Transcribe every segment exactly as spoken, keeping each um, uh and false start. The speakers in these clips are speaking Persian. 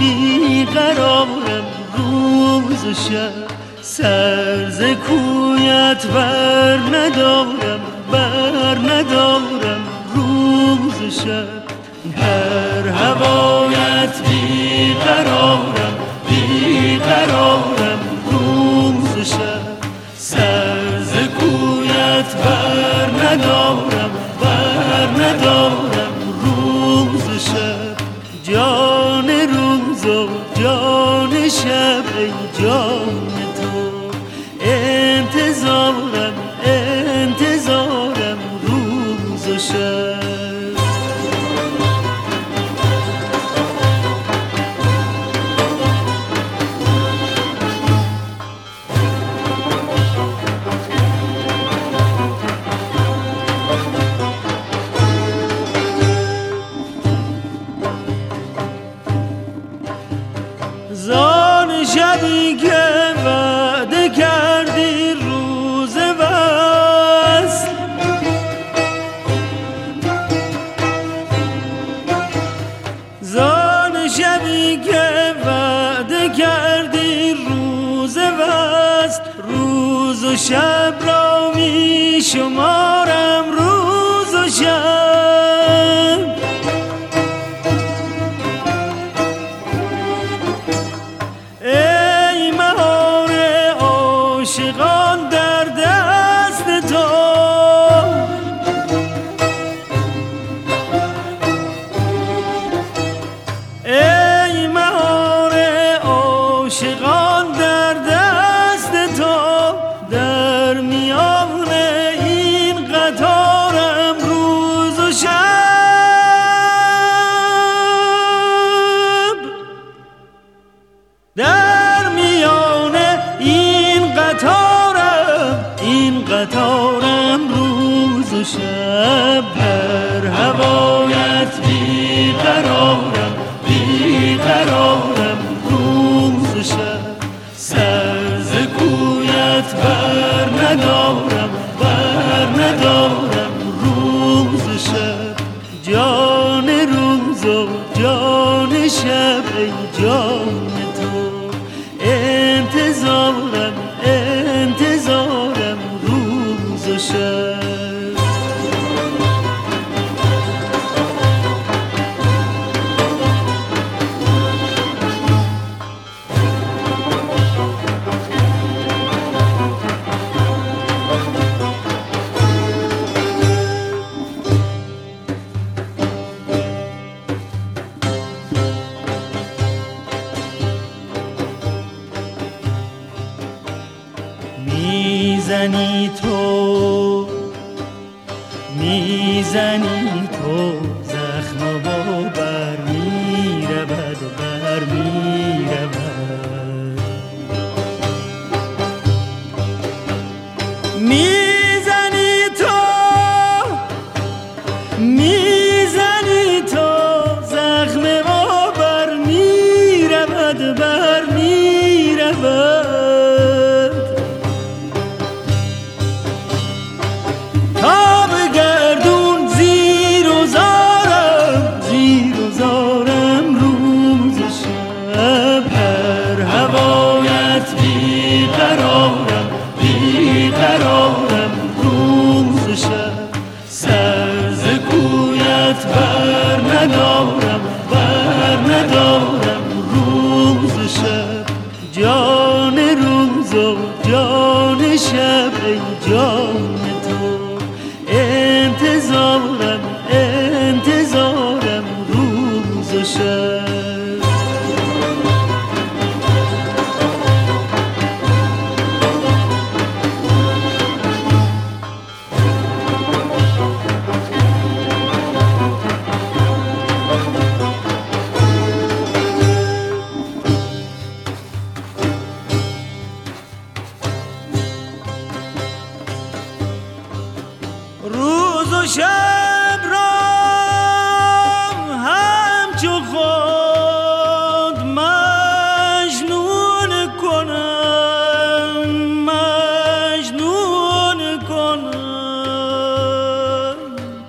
بیقرارم روز و شب، سر ز کویت بر ندارم بر ندارم روز و شب. در هوایت بیقرارم بیقرارم روز و شب، سر ز کویت بر ندارم بر ندارم روز و شب. جان روز و جان شب ای جان تو، انتظارم انتظارم روز و شب. زان شبی که وعده کردی روز وصل، زان شبی که وعده کردی روز وصل، روز و شب را می شمارم روز و شب. عاشقان در دست تو، ای مهار عاشقان در دست تو، در میان این قطارم روز و شب. در میان این قطارم این قطارم روز و شب. در هوایت بیقرارم بیقرارم روز و شب، سر ز کویت بر ندارم بر ندارم روز و شب. جان روز و جان شب ای جان تو، انتظارم انتظارم روز و شب. میزنی تو میزنی تو زخم و بر می رود بر می رود. میزنی تو میزنی تو زخم و بر می رود بر می رود. بیقرارم بیقرارم روز و شب، سر ز کویت بر ندارم بر ندارم روز و شب. جان روز و جان شب ای جان تو، انتظارم انتظارم روز و شب. روز و شب را همچو خود مجنون کنم مجنون کنم.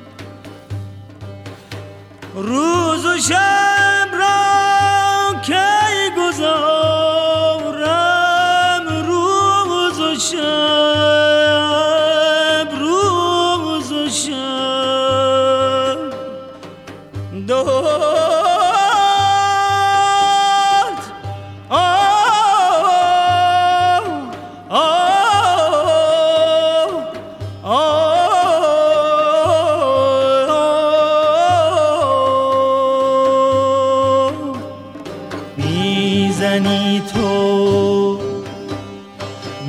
روز و شب را که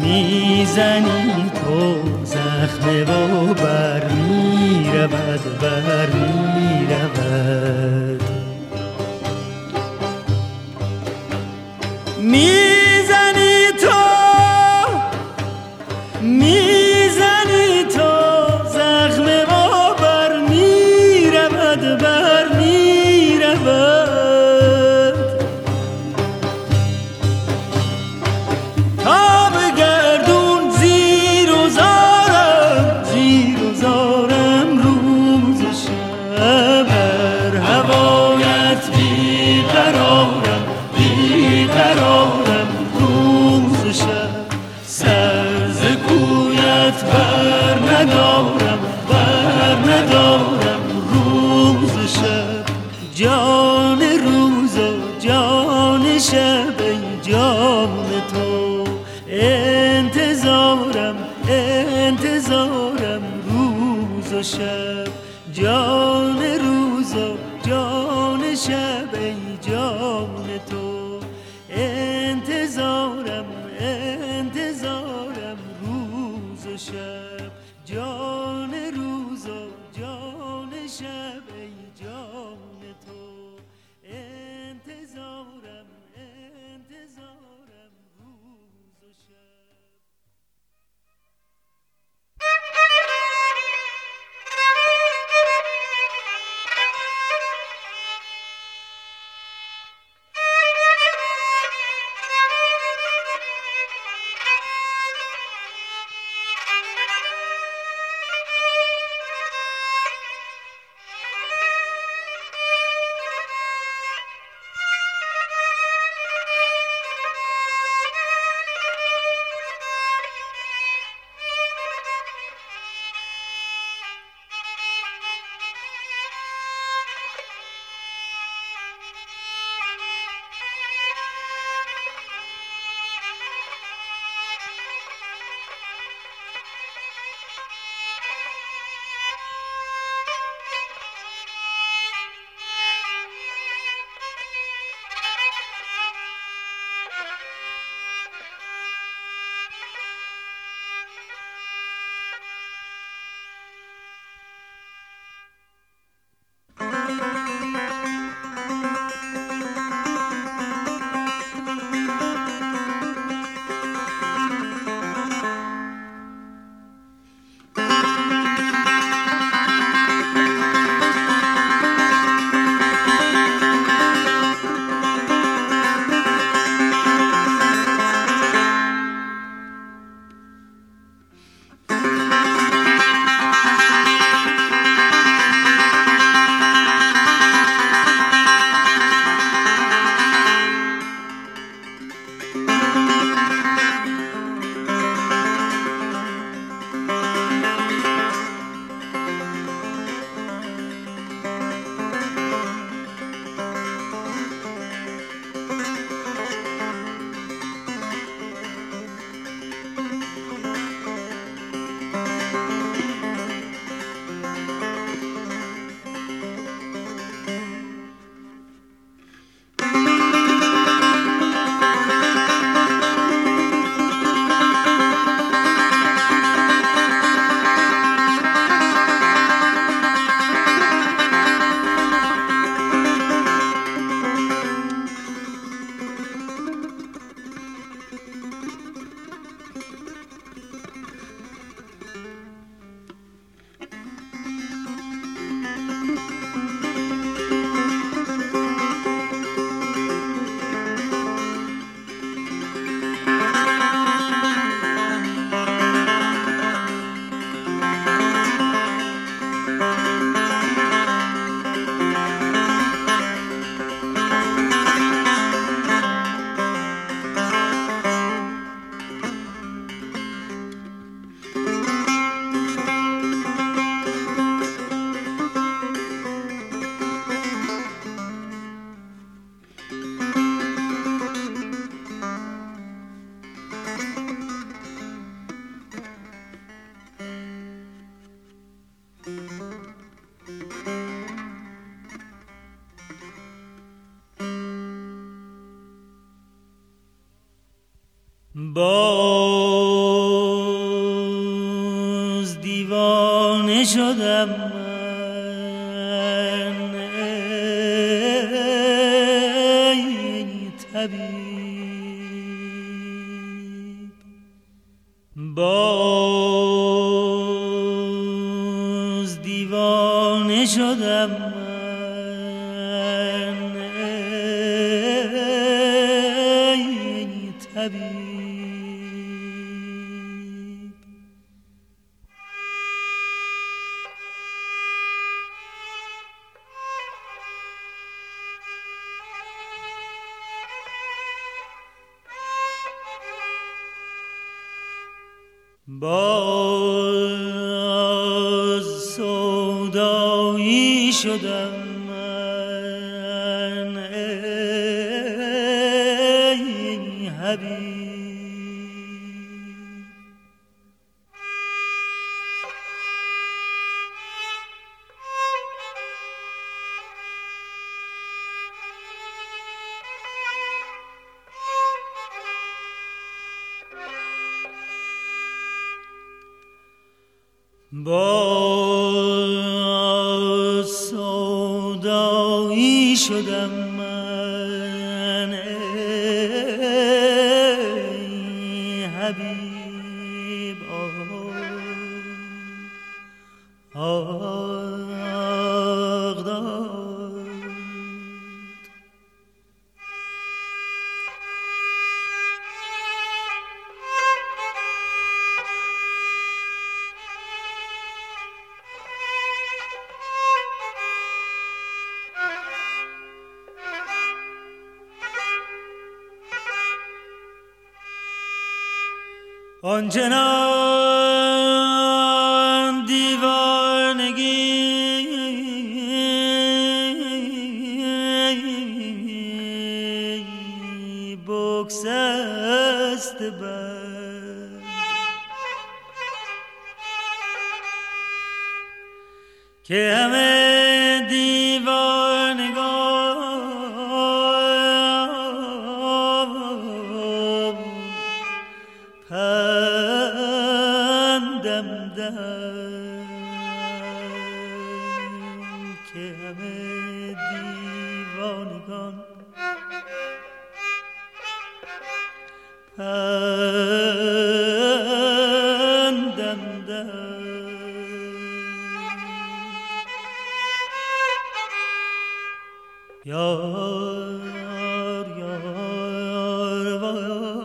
میزنی تو زخم و بر میرود بر میرود میزنی تو میزنی تو زخم و بر میرود بر میرود تا به گردون زیر و زارم زیر و زارم روز و شب بر هوایت بیقرارم بیقرارم روز و شب سر ز کویت بر ندارم بر ندارم روز و شب جان روز و جان شب ای جان تو انتظارم انتظارم روز و شب جان روز و جان شب ای جان تو انتظارم انتظارم روز و شب جان روز و جان شب ای جان تو انتظارم انتظارم روز و شب با دیوانه شدم من ای طبیب، باز دیوانه شدم من ای طبیب. باز سودایی شدم من ای حبیب، باز سودایی شدم من ای حبیب. آه داد آنچنان دیوانگی بگسست بر که همه دیوانگان پندم دهند، که همه دیوانگان پندم دهند. یار یار وای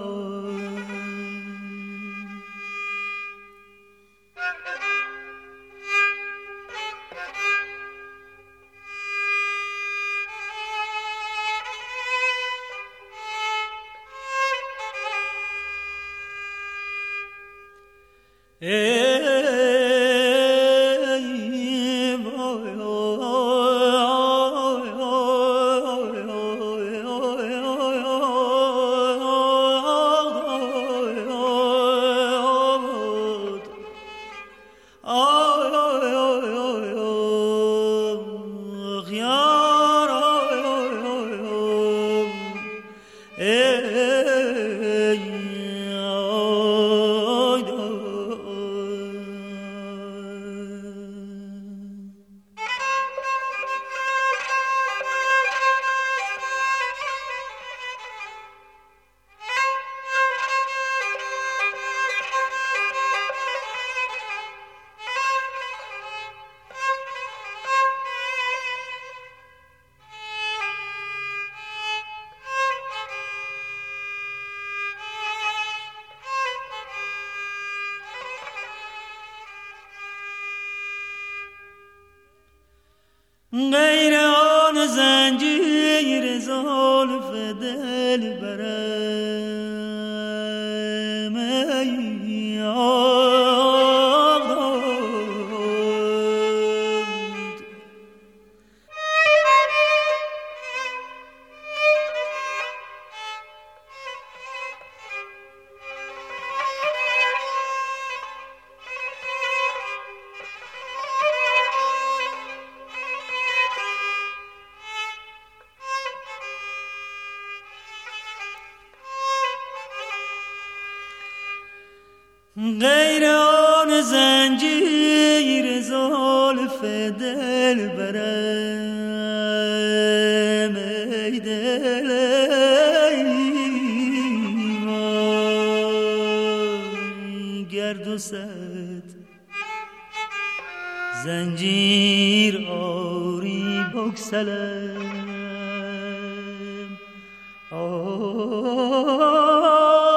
غیر آن زنجیر زلف دل برم ای آه داد، غیر آن زنجیر زلف دل برم ای دل ایمان گرد و سد زنجیر آری بگسلم آه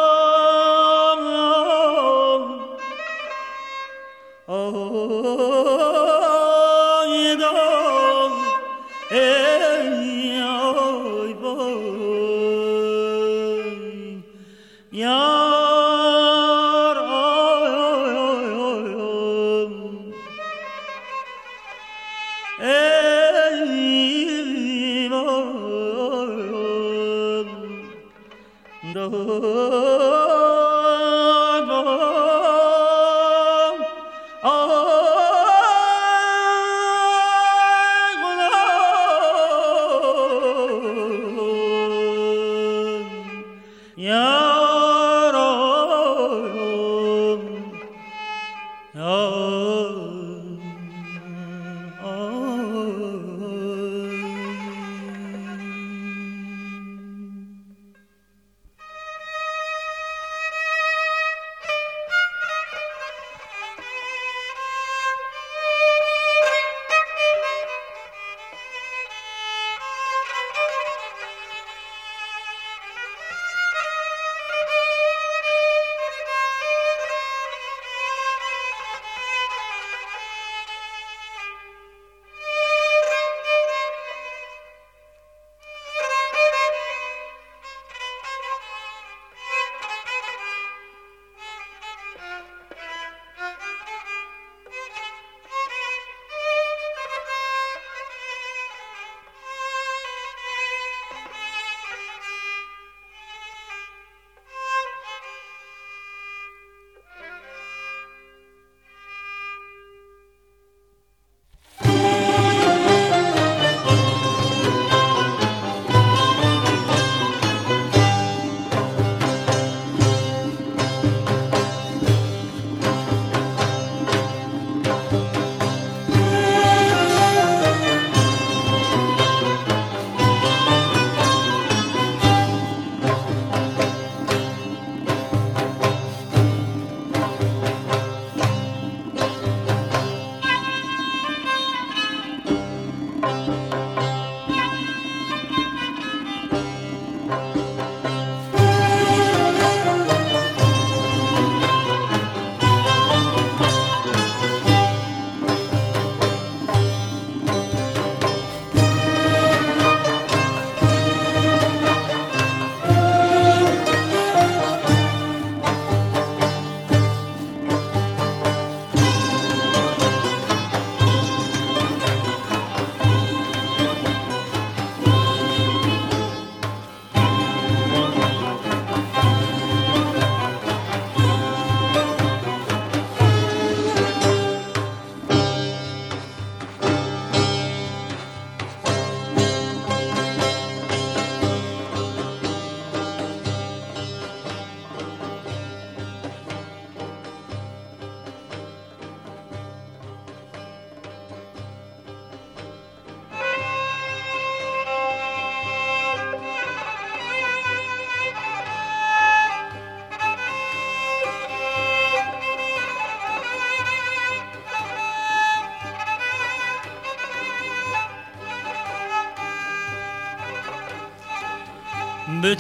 به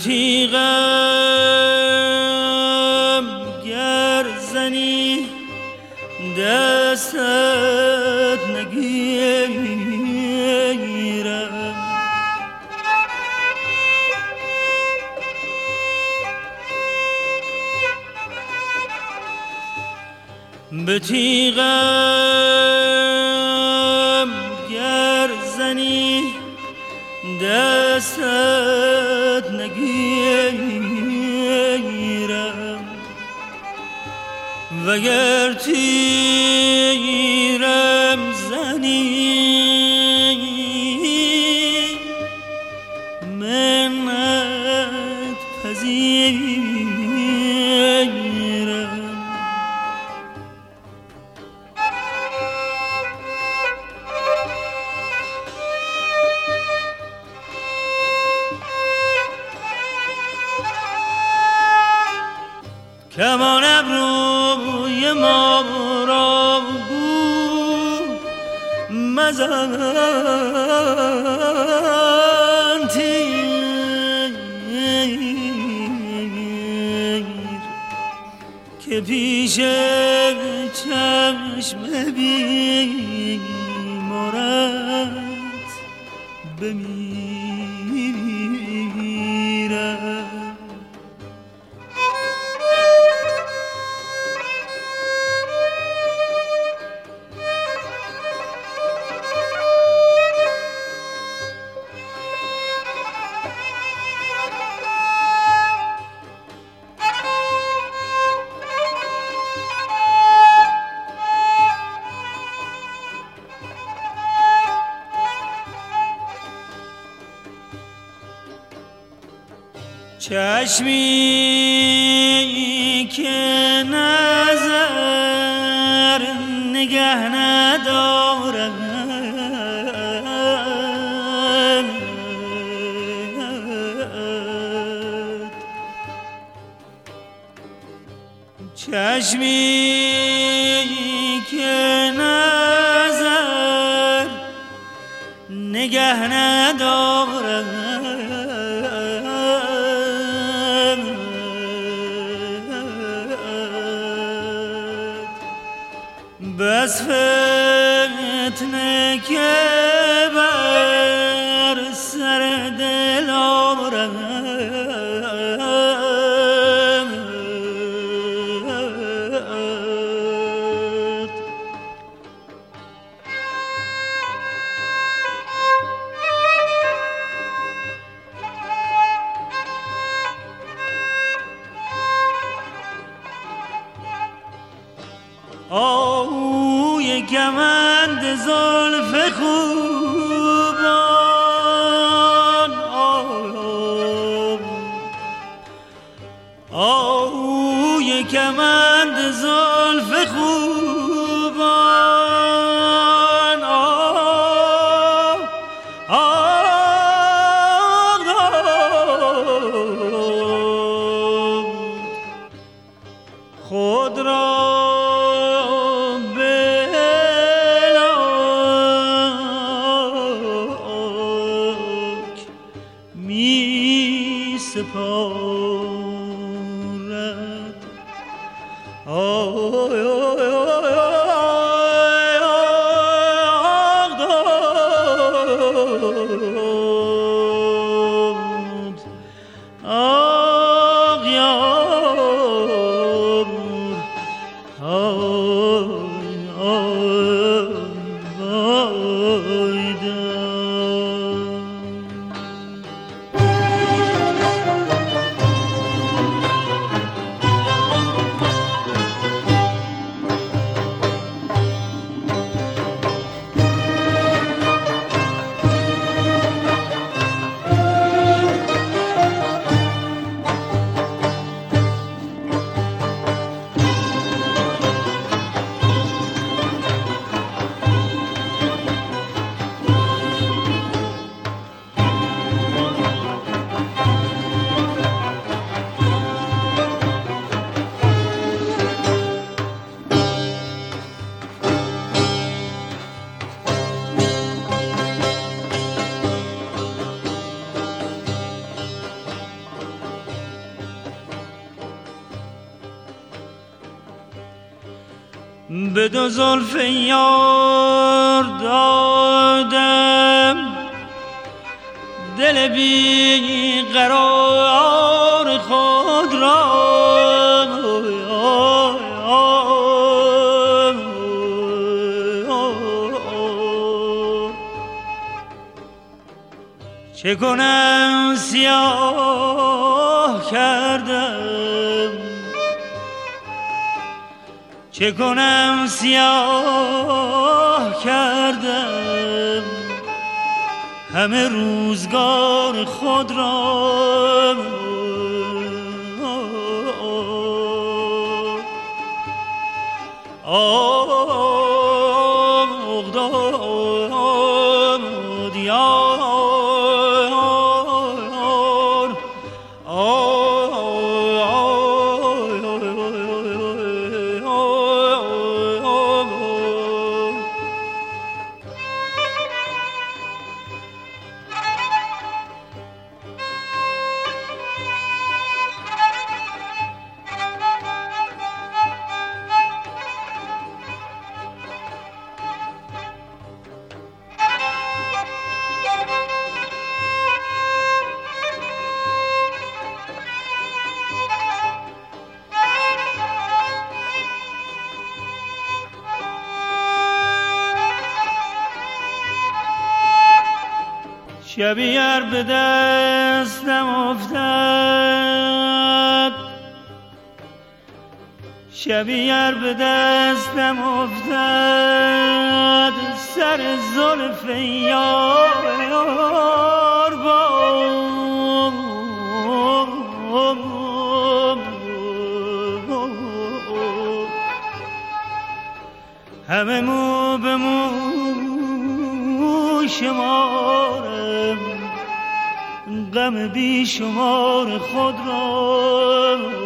تیغم گر زنی دستت نگیرم، به تیغم گر زنی دستت نگیرم، وگر تیرم زنی منت پذیرم. کمان ابروی ما را گو مزن تیر که پیش چشم بیمارت بمیرم. چشمی که نظر نگه ندارد چشمی که نظر نگه ندارد بس فتنه که بر سر دل آورد آوی کمند زلف خوبان آوی کمند زلف خوبان آه آه خود را سپارد آی آی به دو زلف یار دادم دل بی قرار خود را چه کنم سیاه کردم چه کنم سیاه کردم همه روزگار خود را آغداد یار شبی ار به دستم افتد، شبی ار به دستم افتد، سر زلف یار بام، همه مو به مو شمارم، غم بی شمار خود را